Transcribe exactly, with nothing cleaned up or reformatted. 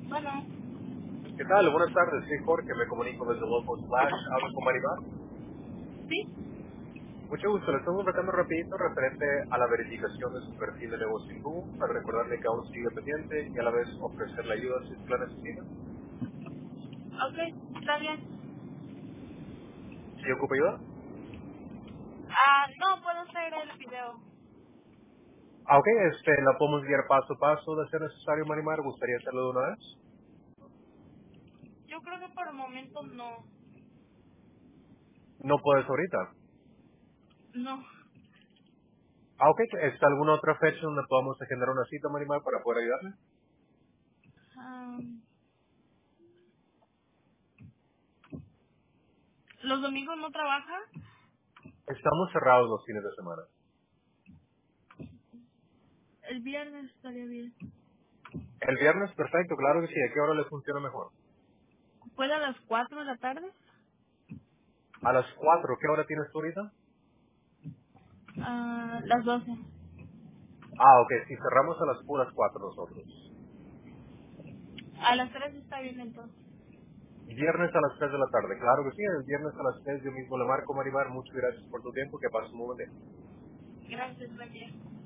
Bueno, ¿Qué tal? Buenas tardes, soy Jorge, me comunico desde Local Slash, hablo con Maribel. sí, Mucho gusto, le estamos marcando rapidito referente a la verificación de su perfil de negocio en Google para recordarle que aún sigue pendiente y a la vez ofrecerle ayuda si usted la necesita. ok, está bien. ¿Sí ocupa ayuda? Ah, no puedo hacer el video. Ah, ok, este, la podemos guiar paso a paso de ser necesario, Marimar, ¿gustaría hacerlo de una vez? Yo creo que por el momento no. No puedes ahorita. No. Ah, ok, ¿está alguna otra fecha donde podamos generar una cita, Marimar, para poder ayudarle? Ah, ¿Los domingos no trabajan? Estamos cerrados los fines de semana. El viernes estaría bien. El viernes, perfecto, claro que sí, ¿a qué hora le funciona mejor? ¿Puede a las cuatro de la tarde? A las cuatro, ¿qué hora tienes tú ahorita? Ah, las doce. Ah, ok, si cerramos a las puras cuatro nosotros. A las tres está bien entonces. Viernes a las tres de la tarde, claro que sí, el viernes a las tres yo mismo le marco, Marimar, muchas gracias por tu tiempo, que pases un buen día. Gracias, buen día.